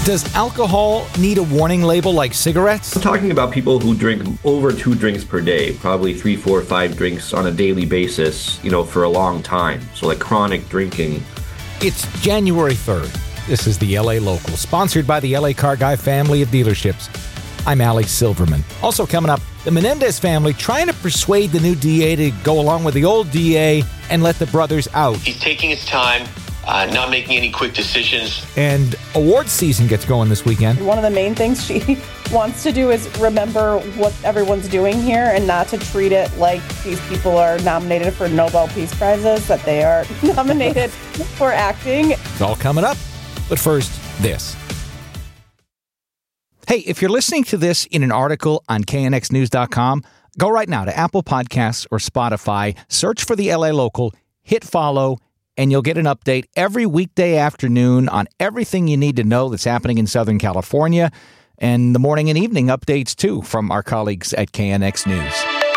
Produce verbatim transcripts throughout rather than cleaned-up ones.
Does alcohol need a warning label like cigarettes? I'm talking about people who drink over two drinks per day, probably three, four, five drinks on a daily basis, you know, for a long time. So like chronic drinking. It's January third. This is the L A Local, sponsored by the L A Car Guy family of dealerships. I'm Alex Silverman. Also coming up, the Menendez family trying to persuade the new D A to go along with the old D A and let the brothers out. He's taking his time. Uh, not making any quick decisions. And awards season gets going this weekend. One of the main things she wants to do is remember what everyone's doing here and not to treat it like these people are nominated for Nobel Peace Prizes, that they are nominated for acting. It's all coming up. But first, this. Hey, if you're listening to this in an article on K N X news dot com, go right now to Apple Podcasts or Spotify, search for the L A Local, hit follow, and you'll get an update every weekday afternoon on everything you need to know that's happening in Southern California, and the morning and evening updates, too, from our colleagues at K N X News.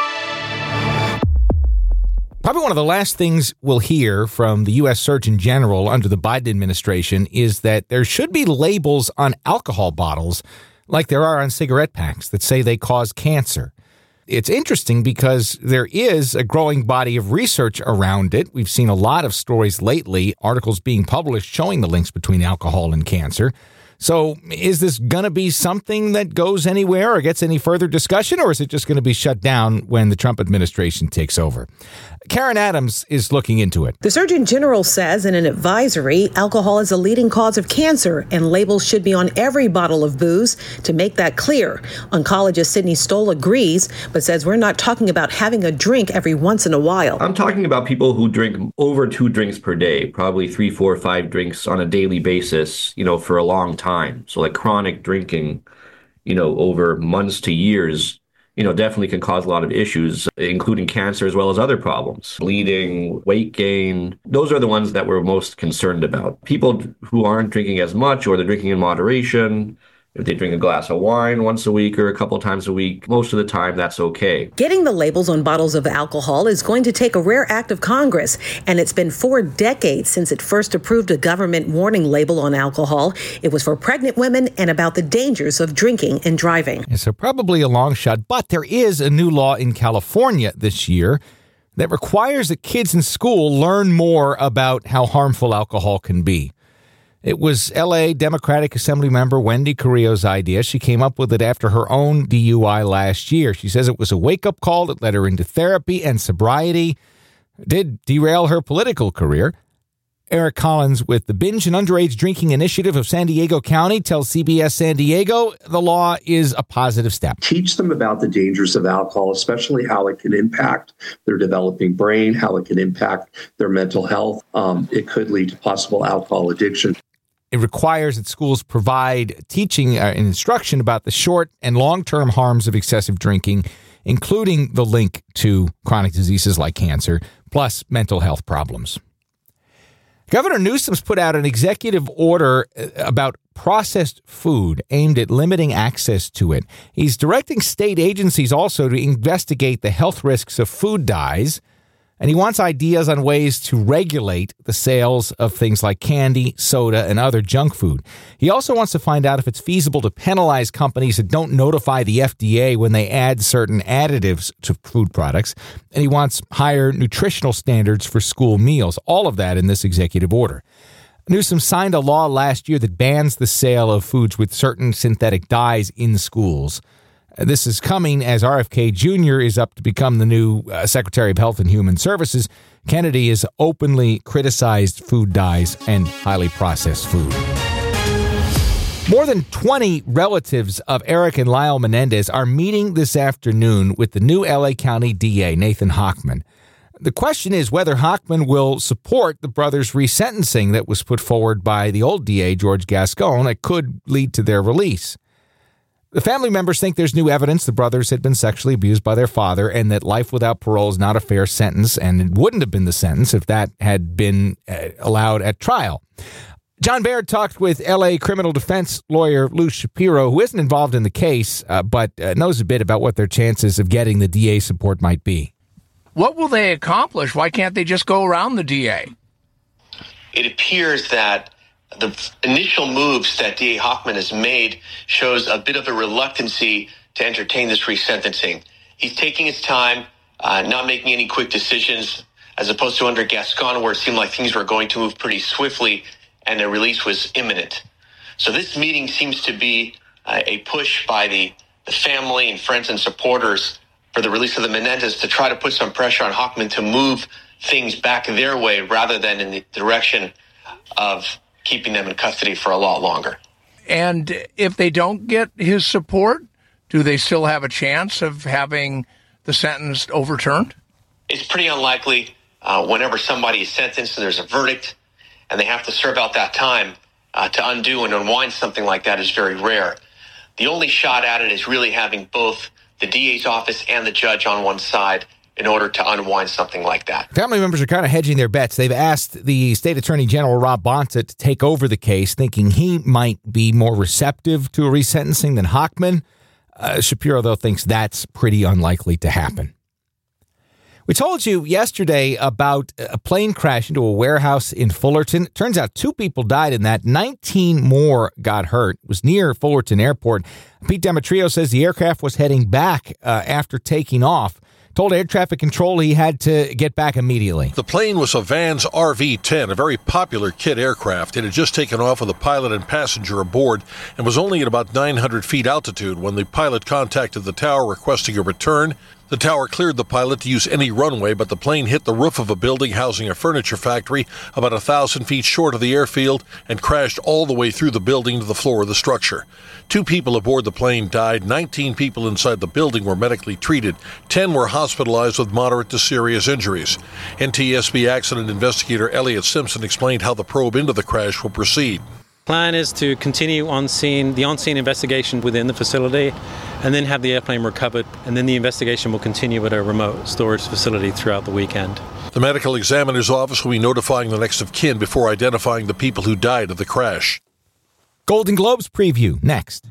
Probably one of the last things we'll hear from the U S Surgeon General under the Biden administration is that there should be labels on alcohol bottles like there are on cigarette packs that say they cause cancer. It's interesting because there is a growing body of research around it. We've seen a lot of stories lately, articles being published showing the links between alcohol and cancer. So is this going to be something that goes anywhere or gets any further discussion, or is it just going to be shut down when the Trump administration takes over? Karen Adams is looking into it. The Surgeon General says in an advisory, alcohol is a leading cause of cancer and labels should be on every bottle of booze to make that clear. Oncologist Sidney Stoll agrees, but says we're not talking about having a drink every once in a while. I'm talking about people who drink over two drinks per day, probably three, four, five drinks on a daily basis, you know, for a long time. So like chronic drinking, you know, over months to years, you know, definitely can cause a lot of issues, including cancer as well as other problems. Bleeding, weight gain, those are the ones that we're most concerned about. People who aren't drinking as much or they're drinking in moderation, if they drink a glass of wine once a week or a couple times a week, most of the time that's okay. Getting the labels on bottles of alcohol is going to take a rare act of Congress, and it's been four decades since it first approved a government warning label on alcohol. It was for pregnant women and about the dangers of drinking and driving. So probably a long shot, but there is a new law in California this year that requires that kids in school learn more about how harmful alcohol can be. It was L A Democratic Assembly member Wendy Carrillo's idea. She came up with it after her own D U I last year. She says it was a wake-up call that led her into therapy and sobriety. It did derail her political career. Eric Collins with the Binge and Underage Drinking Initiative of San Diego County tells C B S San Diego the law is a positive step. Teach them about the dangers of alcohol, especially how it can impact their developing brain, how it can impact their mental health. Um, it could lead to possible alcohol addiction. It requires that schools provide teaching and instruction about the short and long-term harms of excessive drinking, including the link to chronic diseases like cancer, plus mental health problems. Governor Newsom's put out an executive order about processed food aimed at limiting access to it. He's directing state agencies also to investigate the health risks of food dyes. And he wants ideas on ways to regulate the sales of things like candy, soda, and other junk food. He also wants to find out if it's feasible to penalize companies that don't notify the F D A when they add certain additives to food products. And he wants higher nutritional standards for school meals. All of that in this executive order. Newsom signed a law last year that bans the sale of foods with certain synthetic dyes in schools. This is coming as R F K Junior is up to become the new uh, Secretary of Health and Human Services. Kennedy has openly criticized food dyes and highly processed food. More than twenty relatives of Eric and Lyle Menendez are meeting this afternoon with the new L A County D A, Nathan Hochman. The question is whether Hochman will support the brothers' resentencing that was put forward by the old D A, George Gascon, that could lead to their release. The family members think there's new evidence the brothers had been sexually abused by their father and that life without parole is not a fair sentence, and it wouldn't have been the sentence if that had been uh, allowed at trial. John Baird talked with L A criminal defense lawyer Lou Shapiro, who isn't involved in the case, uh, but uh, knows a bit about what their chances of getting the D A support might be. What will they accomplish? Why can't they just go around the D A? It appears that the initial moves that D A Hochman has made shows a bit of a reluctancy to entertain this resentencing. He's taking his time, uh, not making any quick decisions, as opposed to under Gascon, where it seemed like things were going to move pretty swiftly and a release was imminent. So this meeting seems to be uh, a push by the, the family and friends and supporters for the release of the Menendez to try to put some pressure on Hochman to move things back their way rather than in the direction of keeping them in custody for a lot longer. And if they don't get his support, do they still have a chance of having the sentence overturned? It's pretty unlikely. Uh, whenever somebody is sentenced and there's a verdict and they have to serve out that time, uh, to undo and unwind something like that is very rare. The only shot at it is really having both the D A's office and the judge on one side in order to unwind something like that. Family members are kind of hedging their bets. They've asked the State Attorney General, Rob Bonta, to take over the case, thinking he might be more receptive to a resentencing than Hochman. Uh, Shapiro, though, thinks that's pretty unlikely to happen. We told you yesterday about a plane crash into a warehouse in Fullerton. It turns out two people died in that. nineteen more got hurt. It was near Fullerton Airport. Pete Demetrio says the aircraft was heading back uh, after taking off. Told air traffic control he had to get back immediately. The plane was a Vans R V ten, a very popular kit aircraft. It had just taken off with a pilot and passenger aboard and was only at about nine hundred feet altitude when the pilot contacted the tower requesting a return. The tower cleared the pilot to use any runway, but the plane hit the roof of a building housing a furniture factory about one thousand feet short of the airfield and crashed all the way through the building to the floor of the structure. Two people aboard the plane died. nineteen people inside the building were medically treated. ten were hospitalized with moderate to serious injuries. N T S B accident investigator Elliot Simpson explained how the probe into the crash will proceed. Plan is to continue on scene, the on-scene investigation within the facility, and then have the airplane recovered, and then the investigation will continue at a remote storage facility throughout the weekend. The medical examiner's office will be notifying the next of kin before identifying the people who died of the crash. Golden Globes preview next.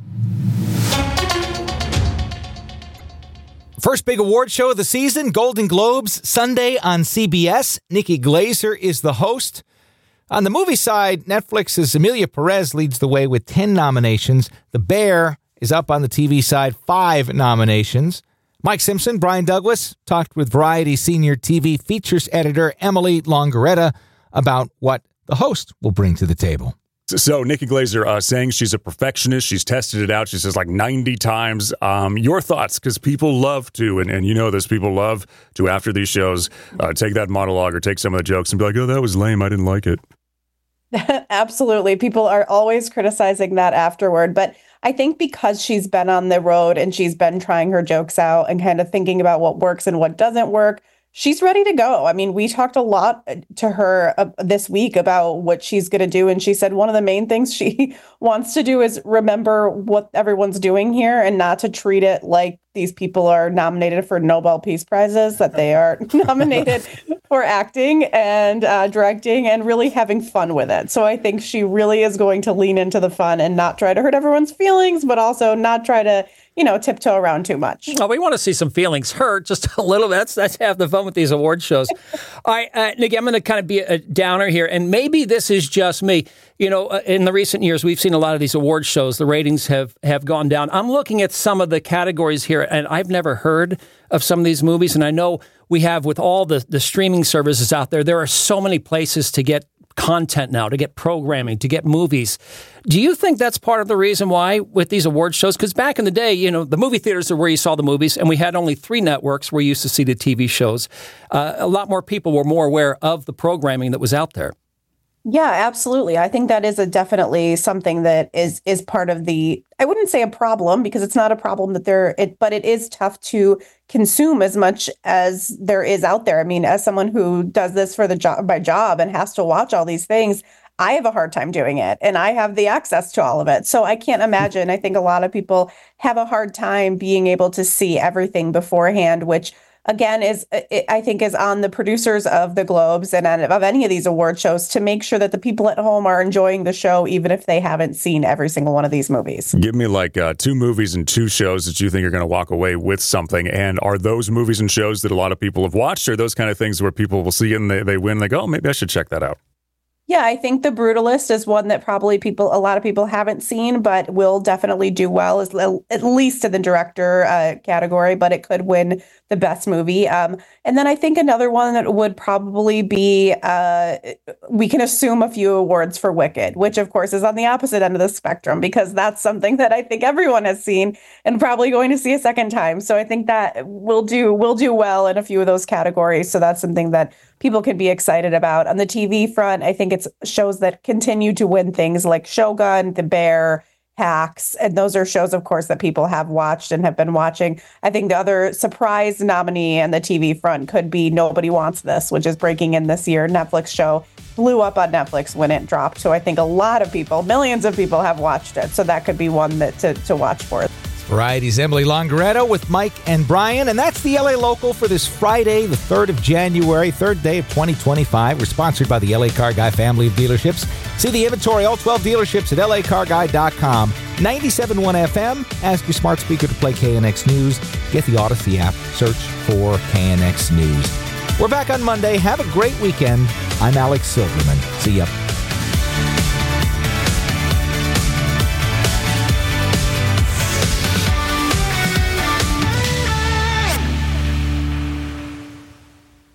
First big award show of the season, Golden Globes, Sunday on C B S. Nikki Glaser is the host. On the movie side, Netflix's Emilia Perez leads the way with ten nominations. The Bear is up on the T V side, five nominations. Mike Simpson, Brian Douglas, talked with Variety senior T V features editor Emily Longaretta about what the host will bring to the table. So Nikki Glaser uh, saying she's a perfectionist. She's tested it out. She says like ninety times. Um, your thoughts, because people love to, and, and you know this, people love to, after these shows, uh, take that monologue or take some of the jokes and be like, oh, that was lame. I didn't like it. Absolutely. People are always criticizing that afterward. But I think because she's been on the road and she's been trying her jokes out and kind of thinking about what works and what doesn't work, she's ready to go. I mean, we talked a lot to her uh, this week about what she's going to do. And she said one of the main things she wants to do is remember what everyone's doing here and not to treat it like these people are nominated for Nobel Peace Prizes, that they are nominated for acting and uh, directing and really having fun with it. So I think she really is going to lean into the fun and not try to hurt everyone's feelings, but also not try to, you know, tiptoe around too much. Well, we want to see some feelings hurt just a little bit. That's, that's half the fun with these award shows. All right, uh, Nikki, I'm going to kind of be a downer here, and maybe this is just me. You know, uh, in the recent years, we've seen a lot of these award shows. The ratings have, have gone down. I'm looking at some of the categories here, and I've never heard of some of these movies. And I know we have, with all the, the streaming services out there, there are so many places to get content now, to get programming, to get movies. Do you think that's part of the reason why with these award shows? Because back in the day, you know, the movie theaters are where you saw the movies, and we had only three networks where you used to see the T V shows. Uh, a lot more people were more aware of the programming that was out there. Yeah, absolutely. I think that is a definitely something that is is part of the, I wouldn't say a problem, because it's not a problem that there, it, but it is tough to consume as much as there is out there. I mean, as someone who does this for the job by job and has to watch all these things, I have a hard time doing it, and I have the access to all of it. So I can't imagine. I think a lot of people have a hard time being able to see everything beforehand, which again, is I think is on the producers of the Globes and of any of these award shows to make sure that the people at home are enjoying the show, even if they haven't seen every single one of these movies. Give me like uh, two movies and two shows that you think are going to walk away with something. And are those movies and shows that a lot of people have watched, or those kind of things where people will see it and they, they win, like, oh, maybe I should check that out? Yeah, I think The Brutalist is one that probably people, a lot of people haven't seen, but will definitely do well, is at least in the director uh, category, but it could win the best movie. Um, and then I think another one that would probably be, uh, we can assume a few awards for Wicked, which of course is on the opposite end of the spectrum, because that's something that I think everyone has seen and probably going to see a second time. So I think that will do, will do well in a few of those categories. So that's something that people can be excited about. On the T V front, I think it's shows that continue to win things like Shogun, The Bear, Hacks, and those are shows, of course, that people have watched and have been watching. I think the other surprise nominee on the T V front could be Nobody Wants This, which is breaking in this year. Netflix show blew up on Netflix when it dropped. So I think a lot of people, millions of people have watched it. So that could be one that to, to watch for. Variety's Emily Longaretto with Mike and Brian, and that's the L A Local for this Friday, the third of January, third day of twenty twenty-five. We're sponsored by the L A Car Guy family of dealerships. See the inventory, all twelve dealerships at L A car guy dot com. ninety-seven point one F M. Ask your smart speaker to play K N X News. Get the Odyssey app. Search for K N X News. We're back on Monday. Have a great weekend. I'm Alex Silverman. See ya.